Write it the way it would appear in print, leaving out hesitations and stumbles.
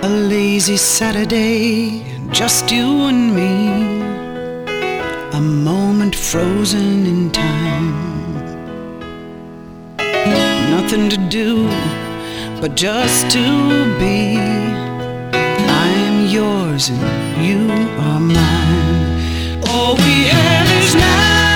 A lazy Saturday, just you and me. A moment frozen in time. Nothing to do but just to be. I am yours and you are mine. All we have is now.